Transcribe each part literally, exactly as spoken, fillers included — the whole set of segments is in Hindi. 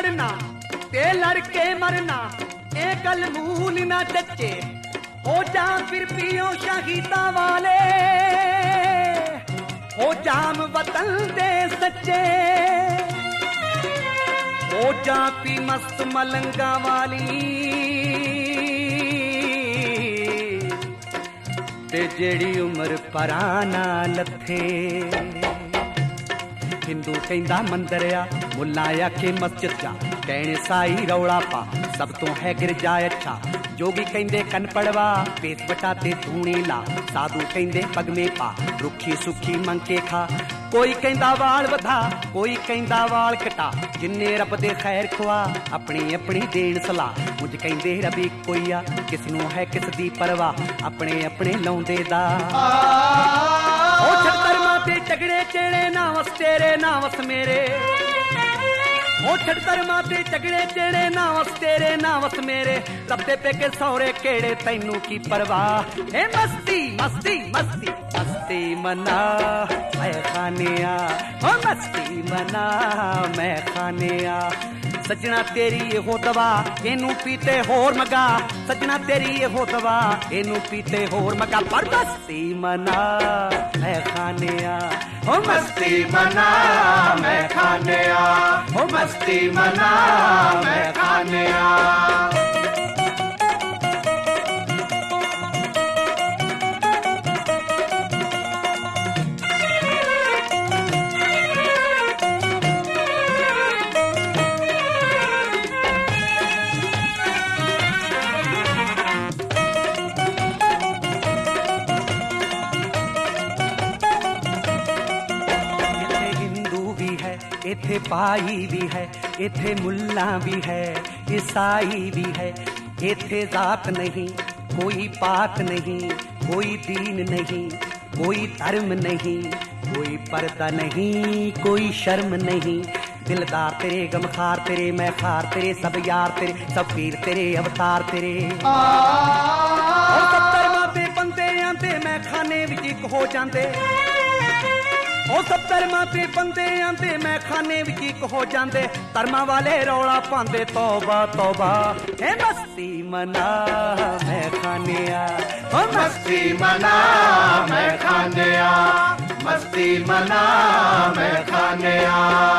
लड़ना ते लड़के मरना ए गल मूल ना टचे हो जा फिर पियो शहीदा वाले हो जाम वतन दे सच्चे हो जा पी मस्त मलंगा वाली ते जेड़ी उम्र पराना लथे हिंदू कहंदा मंदिर आ मुल्ला आखे मस्जिद जा कहने साई रौला पा सब तो है गिरजा अच्छा जोगी कहंदे कन पड़वा पेट बटा ते धूणी ला साधु कहंदे पग में पा रुखी सुखी मंके खा कोई कहंदा वाल वधा कोई कहंदा वाल कटा जिन्ने रब दे खैर खुआ अपनी अपनी देन सलाह मुझ कहंदे रबी कोई आ किसनों है किस दी परवाह अपने अपने लौंदे दा ओ छत्तर माते झगड़े चेड़े ना वस तेरे ना वस मेरे ओ छत्तर माते झगड़े चेड़े ना वस तेरे ना वस मेरे लपटे पे के सौरे केड़े तैनू की परवाह ए मस्ती मस्ती मस्ती मस्ती मना मैं खाने आ ओ मस्ती मना मैं खाने आ सजना तेरी ये हो दवा एनू पीते होर मगा सजना तेरी ये हो दवा एनू पीते होर मगा पर मस्ती मना मैं खाने आ ओ मस्ती मना मैं खाने आ ओ मस्ती मना मैं खाने आ इथे पाई भी है इथे मुल्ला भी है ईसाई भी है इथे जात नहीं कोई पात नहीं कोई दीन नहीं कोई धर्म नहीं कोई पर्दा नहीं कोई शर्म नहीं दिलदार तेरे गमखार तेरे मैं खार तेरे सब यार तेरे सब पीर तेरे अवतार तेरे सब धर्मां दे बंदे आंदे मैं खाने विच इक हो जांदे ओ सब धर्मां ते बंदे आंदे मैं खाने विच इक हो जांदे धर्मां वाले रौला पांदे तौबा तौबा ए मस्ती मना मैं खाने आ ओ मस्ती मना मैं खाने आ मस्ती मना मैं खाने आ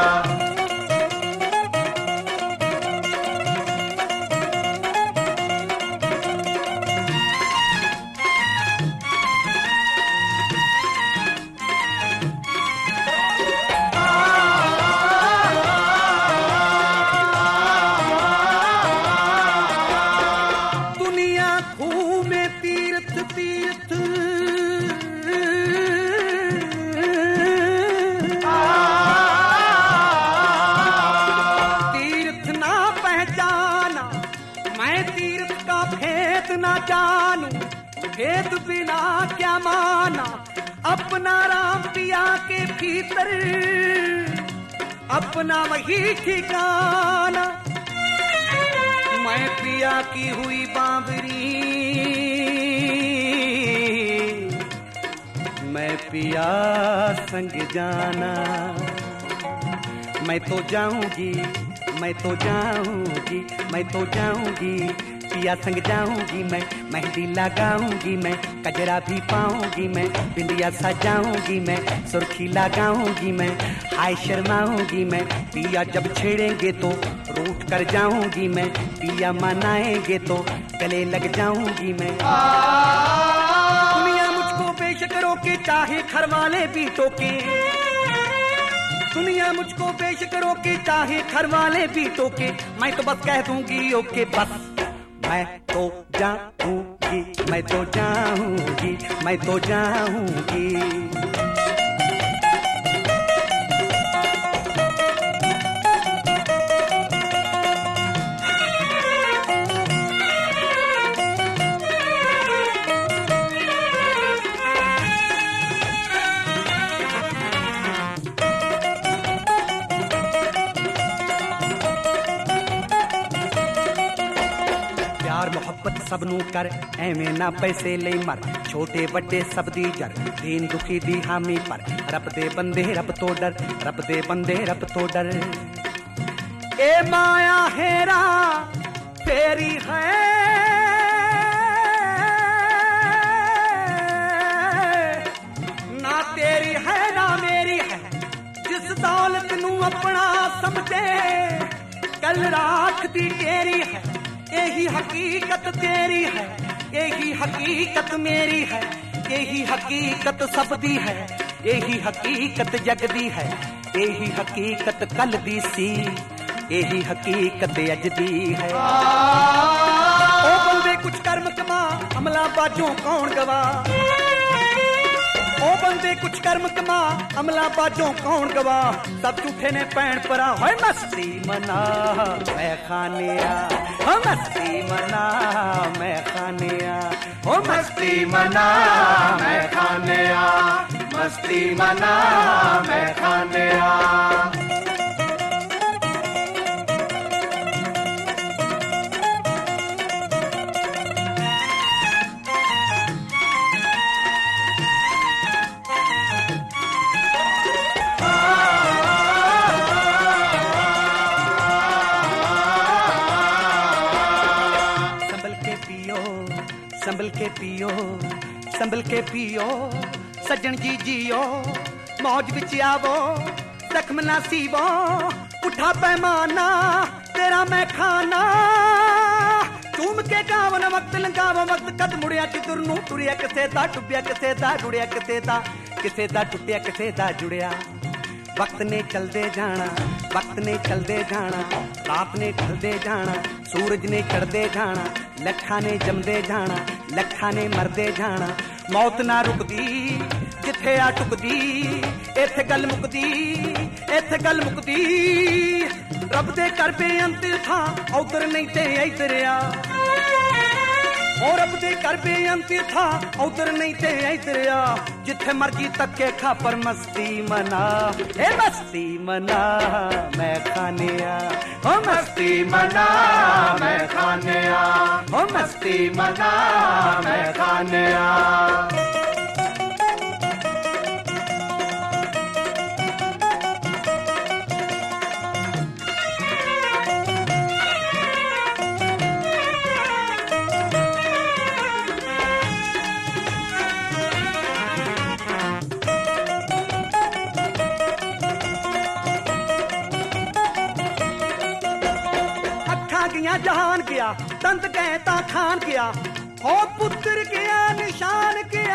जानू भेद बिना क्या माना अपना राम पिया के भीतर अपना वही ठिकाना मैं पिया की हुई बांवरी मैं पिया संग जाना मैं तो जाऊंगी मैं तो जाऊंगी मैं तो जाऊंगी पिया संग जाऊंगी मैं मेहंदी लगाऊंगी मैं कजरा भी पाऊंगी मैं बिंदिया सजाऊंगी मैं सुर्खी लगाऊंगी मैं हाय शर्माऊंगी मैं पिया जब छेड़ेंगे तो रूठ कर जाऊंगी मैं पिया मनाएंगे तो गले लग जाऊंगी मैं दुनिया मुझको बेशक रोके चाहे घर वाले भी टोके दुनिया मुझको बेशक रोके चाहे घर वाले भी टोके मैं तो बस कह दूंगी ओके बस मैं तो जाऊंगी मैं तो जाऊंगी मैं तो जाऊंगी मोहब्बत सबनू कर एवें ना पैसे ले मर छोटे बड़े सब दी जर दीन दुखी दी हामी पर रब दे बंदे रब तो डर रब दे बंदे रब तो डर ए माया हेरा फेरी है, ना तेरी है ना मेरी है, जिस दौलत नू अपना समझे कल रात दी तेरी है, यही हकीकत तेरी है, यही हकीकत मेरी है, यही हकीकत सब दी है, यही हकीकत जग दी है, यही हकीकत कल दी सी, यही हकीकत अज दी है। ओ बंदे कुछ कर्म कमा अमला बाजों कौन गवा, ओ बंदे कुछ कर्म कमा अमला बाजों कौन गवा, सब झूठे ने पैण परा होए मस्ती मना मैं खानिया, हो मस्ती मना मैं खानिया, हो मस्ती मना मैं खानिया, मस्ती मना मैं खानिया। संभल के पियो संभल के पियो सज्जन जी जियो, मौज विच आवो जख्म ना सीवो, उठा पैमाना तेरा मैं खाना, चूम के गाव न वक्त लंगावो वक्त कद मुड़िया किधर नू टुरिया, किसे दा डुबिया किसे दा रुड़िया, किसे दा किसे दा टुटिया किसे दा जुड़िया। वक्त ने चलदे जाना वक्त ने चलदे जाना, रात ने ढलदे जाना सूरज ने चढ़दे जाना, लखा ने जमदे जाना लखा ने मरदे जाना, मौत ना रुकदी जिथे आ टुकदी, इथे गल मुकदी इथे गल मुकदी, रब दे कर बेअंत था उधर नहीं ते इधर आ, और रब दे कर बेअंत था उधर नहीं ते इधर आ, जिथे मर्जी तके खा पर मस्ती मना, ए मस्ती मना मैं खानिया, ओ मस्ती मना मैं खानिया, ओ मस्ती मना मैं खानिया। गया जहान गया दंद गए ता खान गया, हो पुत्र गया निशान गया,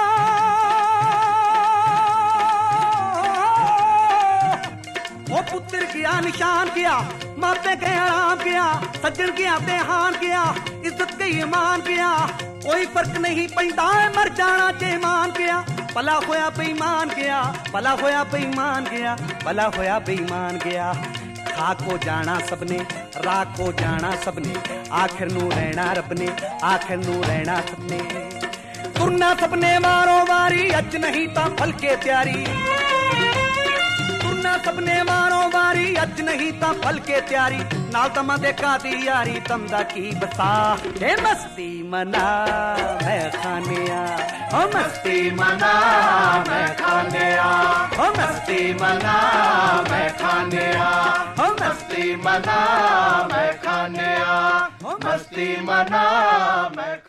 हो पुत्र गया निशान गया, मापे गए आराम गया, सज्जन गया बेहान गया, इज्जत गई ईमान गया, कोई फर्क नहीं पैंदा मर जाना जे मान गया, भला होया बेईमान गया, भला होया बेईमान गया, भला होया बेईमान गया। खाक हो जाना सबने राख हो जाना सबने, आखिर नू रहना रब ने, आखिर नू रहना सबने, तुरना सबने मारो वारी अच नहीं ता फल के तैयारी, तुरना सबने मारो वारी अच नहीं ता फल के तैयारी, नाल तमा दे कादी यारी तम दा की बसा, ए मस्ती मना मैं खानिया, ओ मस्ती मना मैं खानिया, ओ मस्ती मना मैं खानिया, ओ मस्ती मना मैं खानिया, ओ मस्ती मना मैं